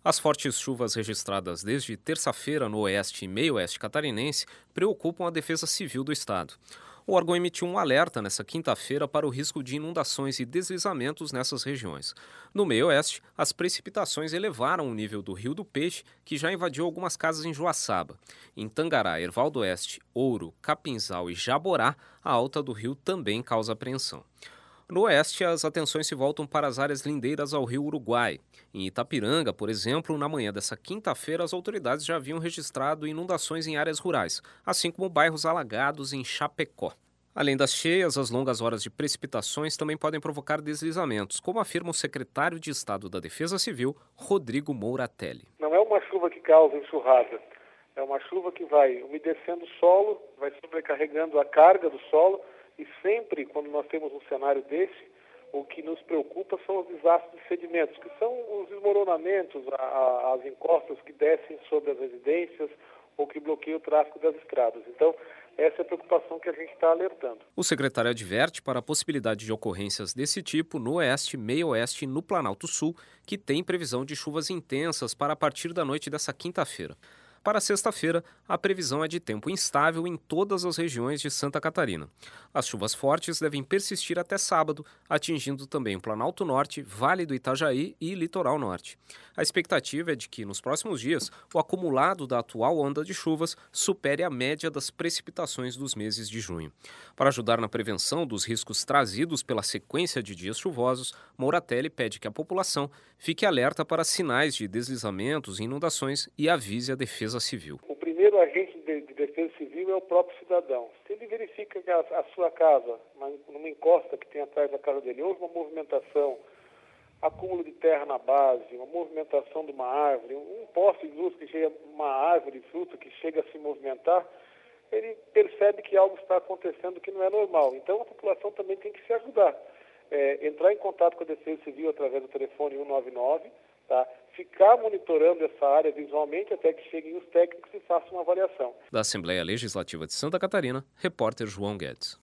As fortes chuvas registradas desde terça-feira no oeste e meio-oeste catarinense preocupam a Defesa Civil do estado. O órgão emitiu um alerta nesta quinta-feira para o risco de inundações e deslizamentos nessas regiões. No meio-oeste, as precipitações elevaram o nível do Rio do Peixe, que já invadiu algumas casas em Joaçaba. Em Tangará, Erval do Oeste, Ouro, Capinzal e Jaborá, a alta do rio também causa apreensão. No oeste, as atenções se voltam para as áreas lindeiras ao rio Uruguai. Em Itapiranga, por exemplo, na manhã dessa quinta-feira, as autoridades já haviam registrado inundações em áreas rurais, assim como bairros alagados em Chapecó. Além das cheias, as longas horas de precipitações também podem provocar deslizamentos, como afirma o secretário de Estado da Defesa Civil, Rodrigo Mouratelli. Não é uma chuva que causa enxurrada, é uma chuva que vai umedecendo o solo, vai sobrecarregando a carga do solo. E sempre, quando nós temos um cenário desse, o que nos preocupa são os desastres de sedimentos, que são os desmoronamentos, as encostas que descem sobre as residências ou que bloqueiam o tráfego das estradas. Então, essa é a preocupação que a gente está alertando. O secretário adverte para a possibilidade de ocorrências desse tipo no oeste, meio-oeste e no Planalto Sul, que tem previsão de chuvas intensas para a partir da noite dessa quinta-feira. Para sexta-feira, a previsão é de tempo instável em todas as regiões de Santa Catarina. As chuvas fortes devem persistir até sábado, atingindo também o Planalto Norte, Vale do Itajaí e Litoral Norte. A expectativa é de que, nos próximos dias, o acumulado da atual onda de chuvas supere a média das precipitações dos meses de junho. Para ajudar na prevenção dos riscos trazidos pela sequência de dias chuvosos, Mouratelli pede que a população fique alerta para sinais de deslizamentos e inundações e avise a Defesa Civil. O primeiro agente de defesa civil é o próprio cidadão. Se ele verifica que a sua casa, numa encosta que tem atrás da casa dele, houve uma movimentação, acúmulo de terra na base, uma movimentação de uma árvore, um poste de luz que chega, uma árvore, fruto que chega a se movimentar, ele percebe que algo está acontecendo que não é normal. Então a população também tem que se ajudar. Entrar em contato com a Defesa Civil através do telefone 199, tá? Ficar monitorando essa área visualmente até que cheguem os técnicos e façam uma avaliação. Da Assembleia Legislativa de Santa Catarina, repórter João Guedes.